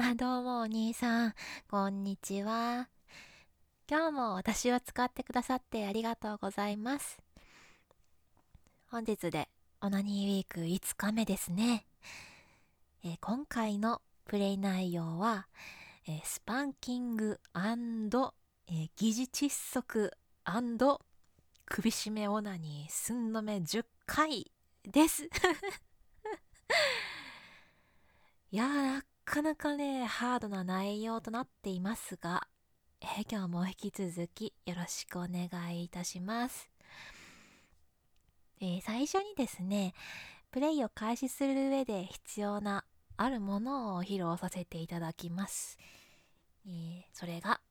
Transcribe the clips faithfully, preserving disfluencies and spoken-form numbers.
あ、どうもお兄さん、こんにちは。今日も私を使ってくださってありがとうございます。本日でオナニーウィークいつかめですね。えー今回のプレイ内容は、えースパンキングえー疑似窒息首絞めオナニー寸止めじゅっかいです。いやー、なかなかね、ハードな内容となっていますが、えー今日も引き続きよろしくお願いいたします。えー最初にですね、プレイを開始する上で必要なあるものを披露させていただきます。えーそれが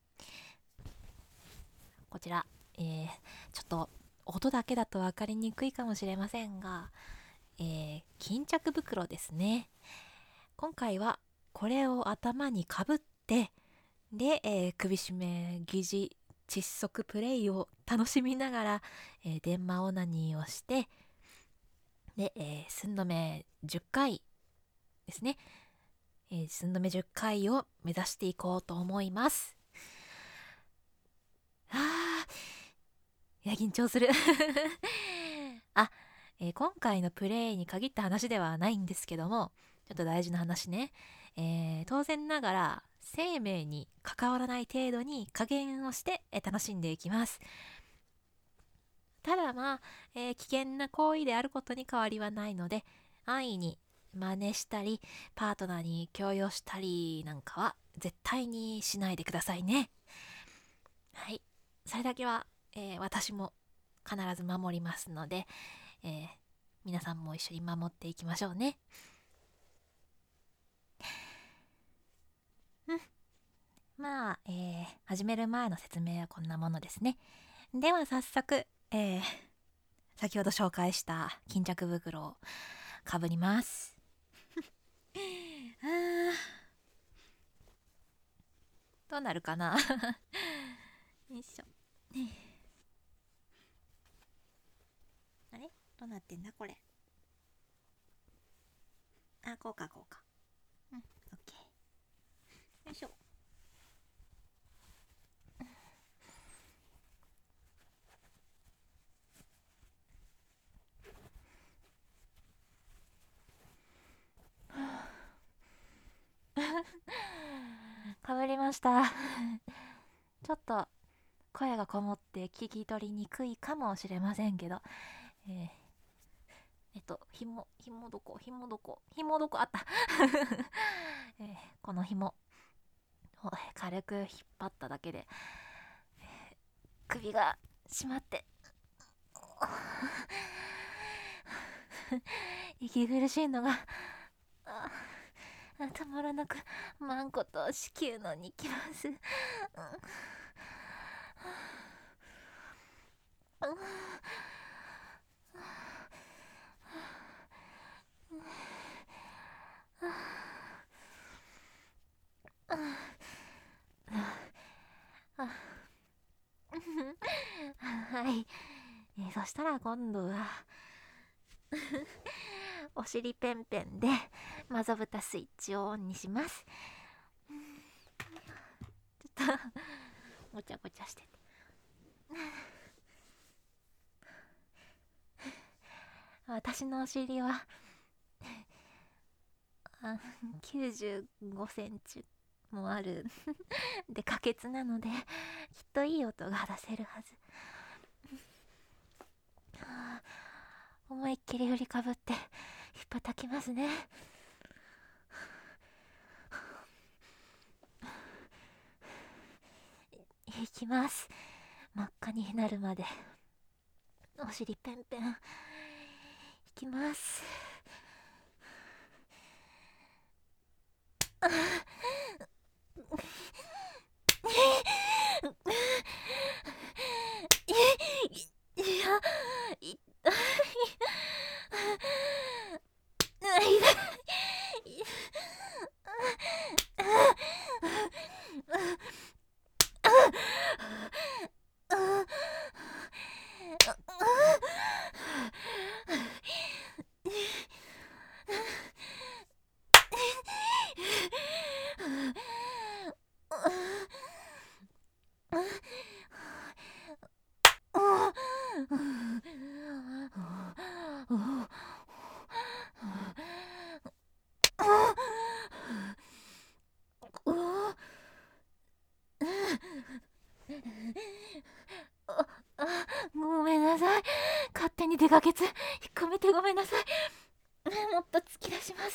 こちら、えーちょっと音だけだと分かりにくいかもしれませんが、えー巾着袋ですね。今回はこれを頭にかぶってで、えー首絞め疑似窒息プレイを楽しみながら、えー電話オナニーをしてで、えー寸止めじゅっかいですね、えー寸止めじゅっかいを目指していこうと思います。あーいや緊張するあ、えー今回のプレイに限った話ではないんですけども、ちょっと大事な話ね。えー当然ながら生命に関わらない程度に加減をして、えー楽しんでいきます。ただまあ、えー危険な行為であることに変わりはないので、安易に真似したりパートナーに強要したりなんかは絶対にしないでくださいね。はい、それだけは、えー私も必ず守りますので、えー皆さんも一緒に守っていきましょうね。うん、まあ、えー始める前の説明はこんなものですね。では早速、えー先ほど紹介した巾着袋をかぶります。あーどうなるかなよいしょ。あれどうなってんだこれ。あ、こうかこうか。うん、オッケー。よいしょ。かぶりましたちょっと声がこもって聞き取りにくいかもしれませんけど、えー、えっと紐紐どこ紐どこ紐どこあったえーこの紐を軽く引っ張っただけで首が締まって息苦しいのがあたまらなくマンコと子宮のにきます。はい、えーそしたら今度はお尻ペンペンでマゾブタスイッチをオンにします。ちょっとごちゃごちゃしてて私のお尻はきゅうじゅうごセンチもあるで可決なのできっといい音が出せるはず。思いっきり振りかぶって引っ叩きますね。いきます。真っ赤になるまでお尻ペンペンいきます。いや痛いごめんなさい。勝手に出かけつ引っ込めてごめんなさい。もっと突き出します。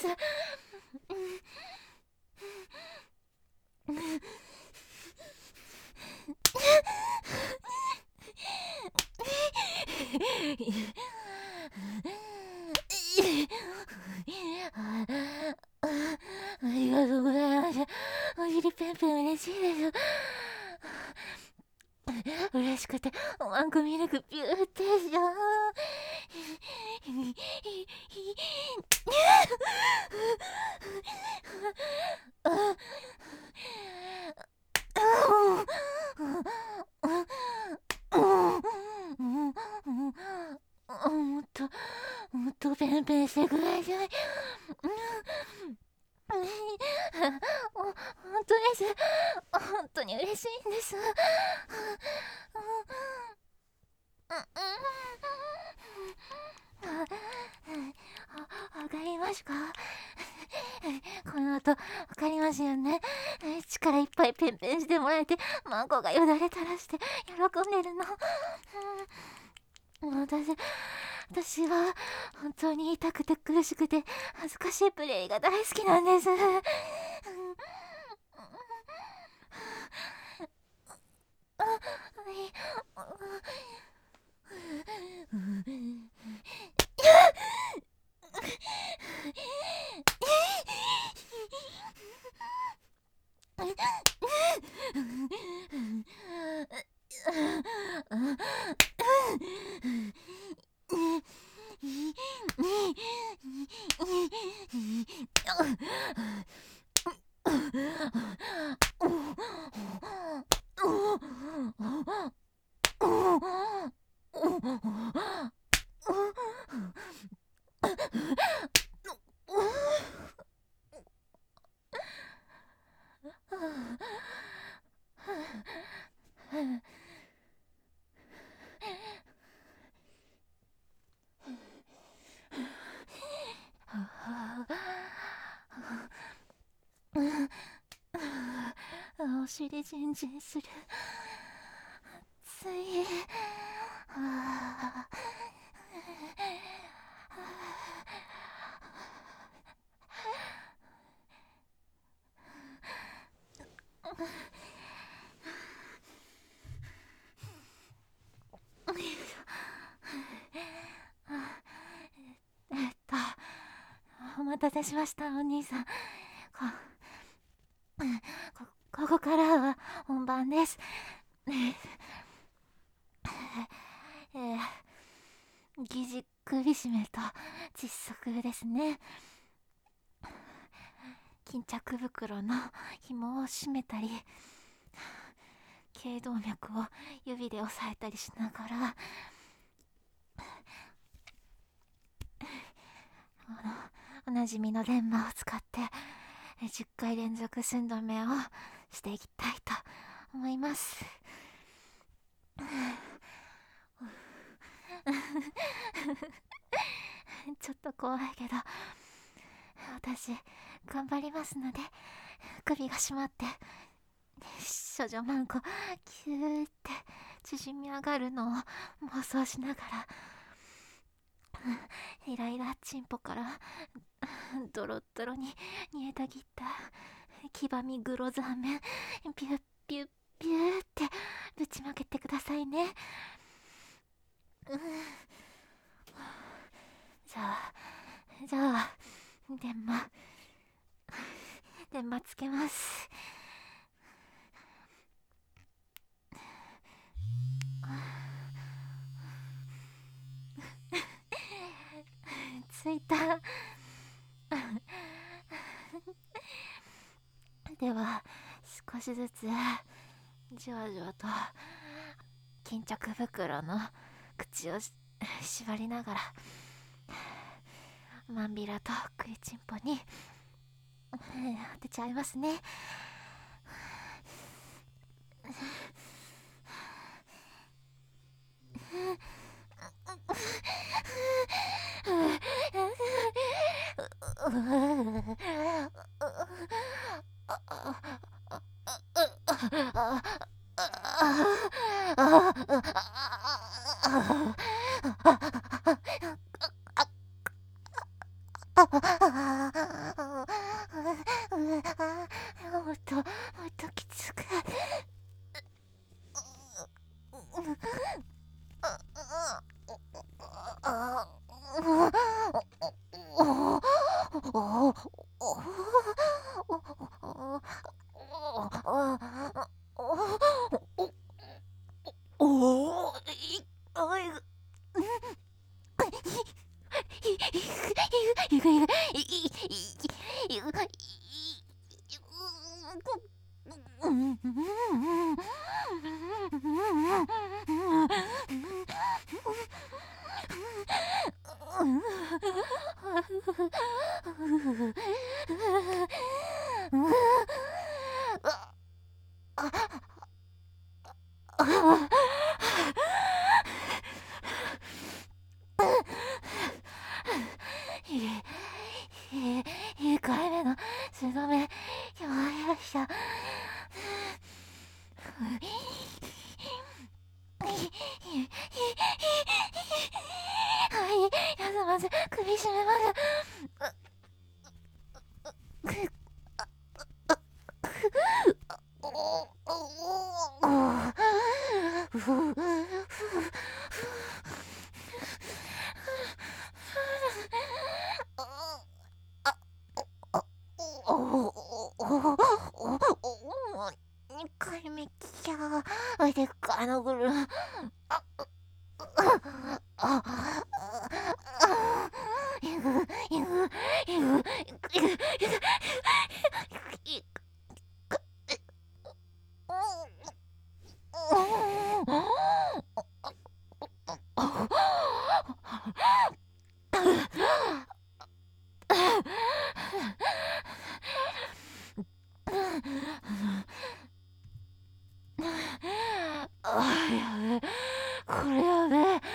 ありがとうございます。お尻ペンペン嬉しいです。嬉しくてワンコミルクビューってしちゃう。もっともっとペンペンしてください。本当です。本当に嬉しいんです。わかりますか？この音わかりますよね。力いっぱいペンペンしてもらえて、マンコがよだれ垂らして喜んでるの。私私は本当に痛くて苦しくて恥ずかしいプレイが大好きなんです。お尻ジンジンする。ついえっとお待たせしました、お兄さん。ここここからは本番です。えー、疑似首絞めと窒息ですね。巾着袋の紐を締めたり、頸動脈を指で押さえたりしながら、おなじみのレンマを使ってじゅっかい連続寸止めをしていきたいと思います。ちょっと怖いけど私頑張りますので、首が締まって少女マンコキューって縮み上がるのを妄想しながら、イライラチンポからドロッドロに煮えたぎった黄ばみ黒ザーメンピュッピュッピューってぶちまけてくださいね。うん、じゃあじゃあ電話電話つけます。ついた。では少しずつじわじわと巾着袋の口を縛りながらまんびらと食いちんぽに当てちゃいますね。 もっともっときつく。いっかいめのスドメ、よいしょ。はい、休まず首絞めます。にかいめきゃでっかいのぐる。これやべえ。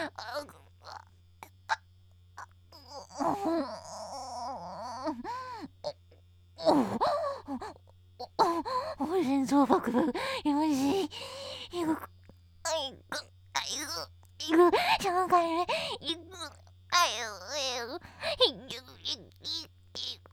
心臓バクバク。よし。いく。あいく。あいく。いく。よんかいめ。いく。あいく。いく。いく。いく。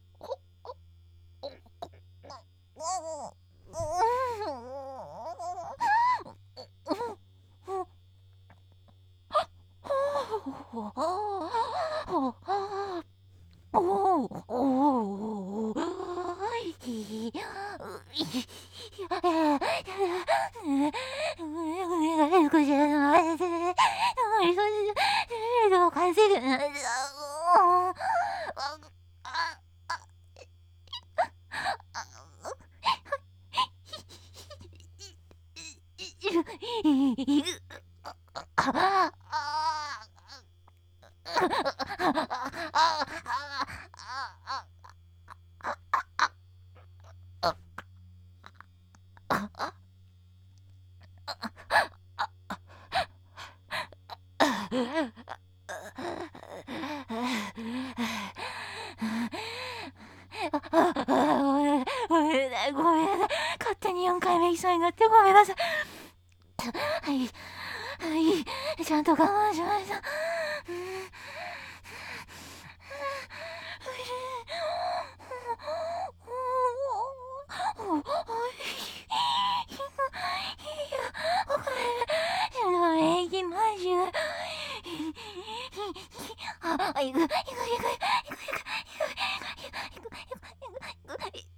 ごめんなさい、ごめんなさい。勝手によんかいめ行きそうになってごめんなさい。はい、はい、ちゃんと我慢しました。行きましょう。あ、行く、行く、行く、行く、行く、行く、行く、行く、行く、行く、行く、行く。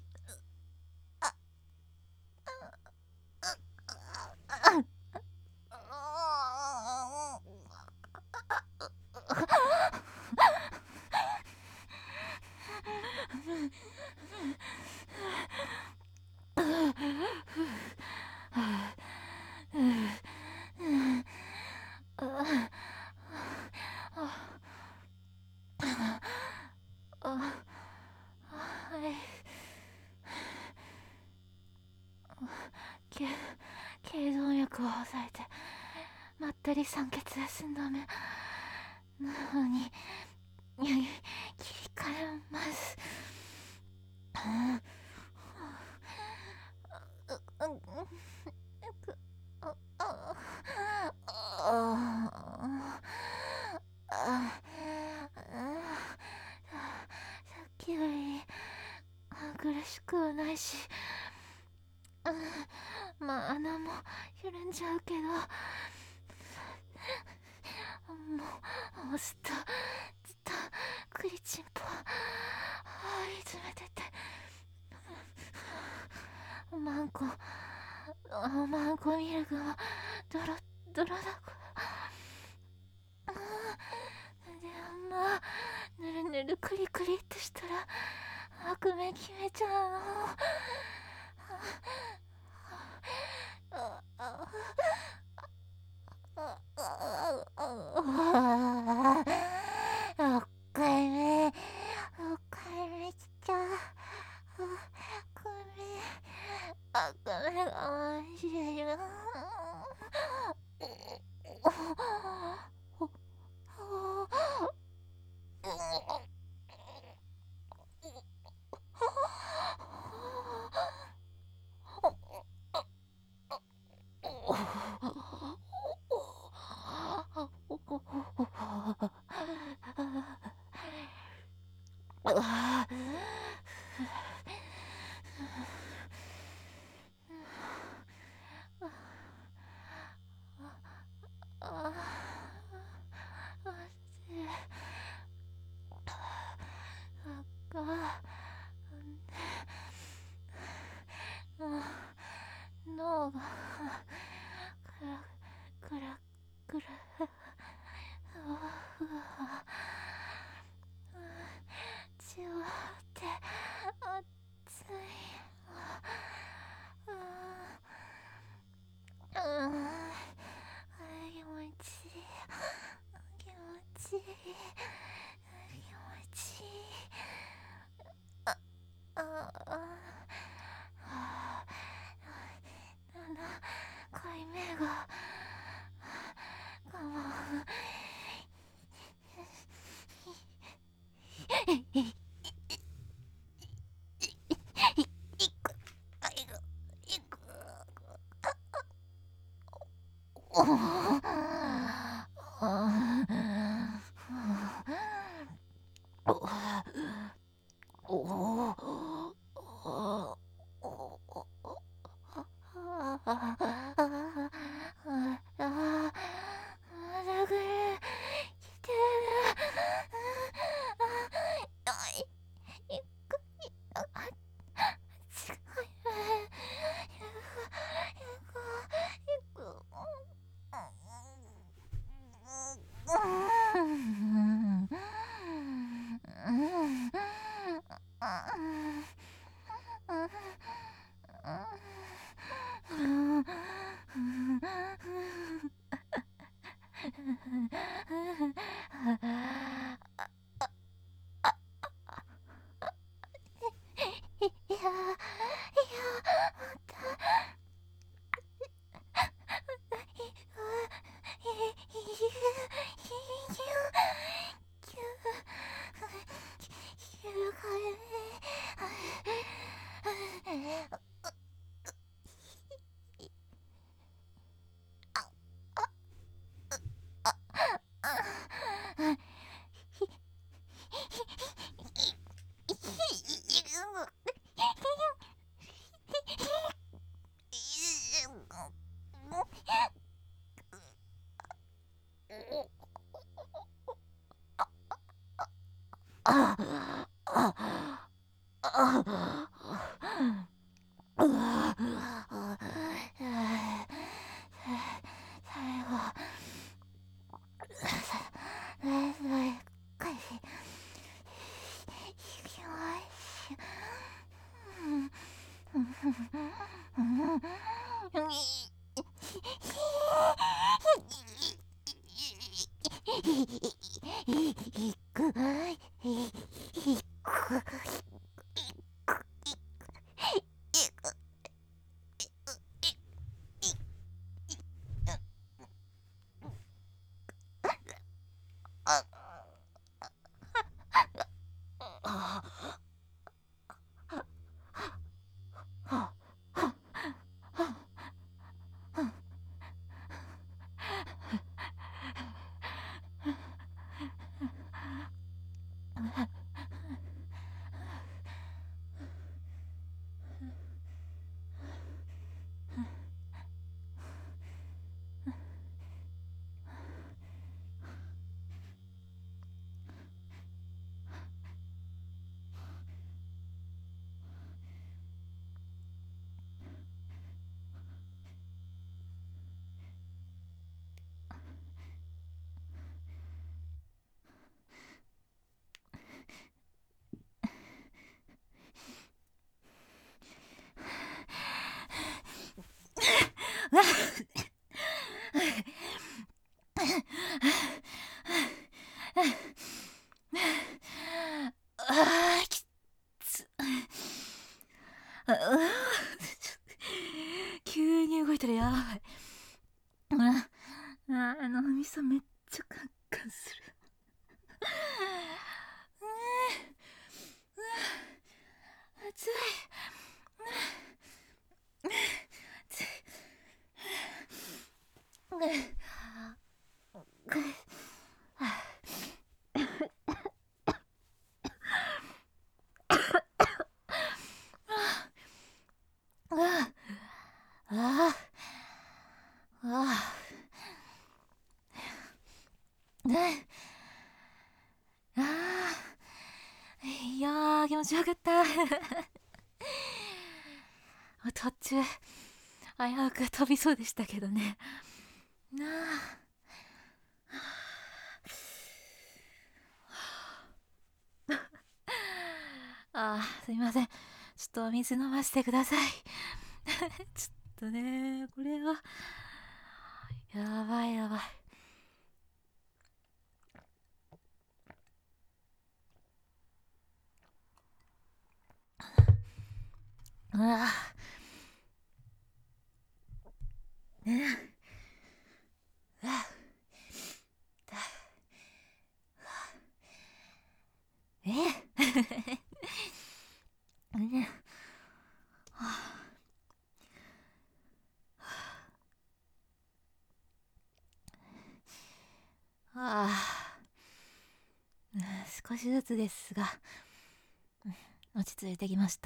頸動脈を押さえてまったり酸欠で済んだ目なのに切り替えます。うっきより苦しくはないし、まあ穴も緩んじゃうけど、もうもうずっとずっとクリチンポ張り詰めてて、おまんこおまんこミルクもドロドロだこ。でもまあぬるぬるクリクリってしたら悪夢決めちゃうの。ろっかいめろっかいめ来た。ごめんあごめんあんしいよ。脳がクラクラクラ血をって熱い。気持ちいい気持ちいい気持ちいい。あああななかいめが我慢あーきつああ急に動いたらやばい。あああの味噌めっちゃカンカンする。うう熱い。熱い。あああねああいやー気持ちよかった途中危うく飛びそうでしたけどね。なああーすいません、ちょっとお水飲ませてくださいちょっとねこれはやばいやばい。うわねうわえねああ、うん、少しずつですが、うん、落ち着いてきました。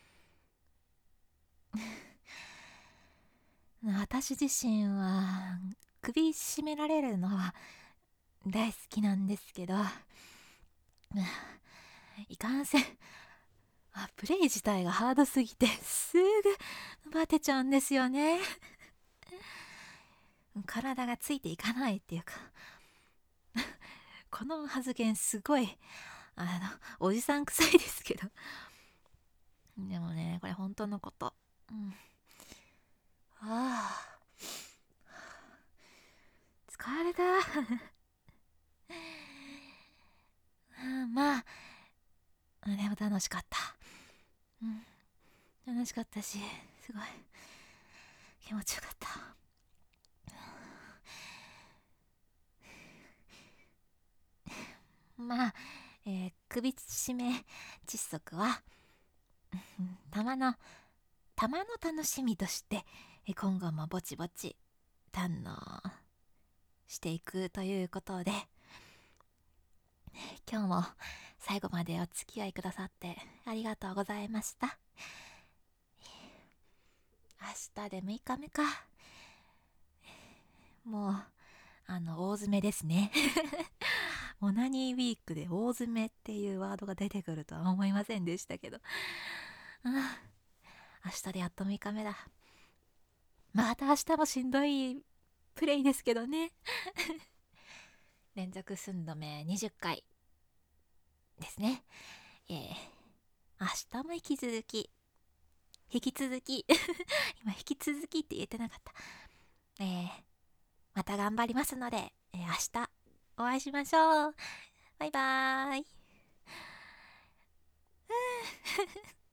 私自身は首絞められるのは大好きなんですけど、うんいかんせんあプレイ自体がハードすぎてすぐバテちゃうんですよね体がついていかないっていうかこの発言すごいあのおじさん臭いですけど、でもねこれ本当のこと。うん、ああ疲れたまあでも楽しかった。うん楽しかったしすごい気持ちよかった。まあ、えー、首絞め窒息はたまのたまの楽しみとして今後もぼちぼち堪能していくということで、今日も最後までお付き合いくださってありがとうございました。明日でむいかめか。もうあの大詰めですねオナニーウィークで大詰めっていうワードが出てくるとは思いませんでしたけど、あ明日でやっとむいかめだ。また明日もしんどいプレイですけどね連続寸止めにじゅっかいですね。えー、明日も引き続き引き続き今引き続きって言えてなかった。えー、また頑張りますので、えー、明日お会いしましょう。バイバーイ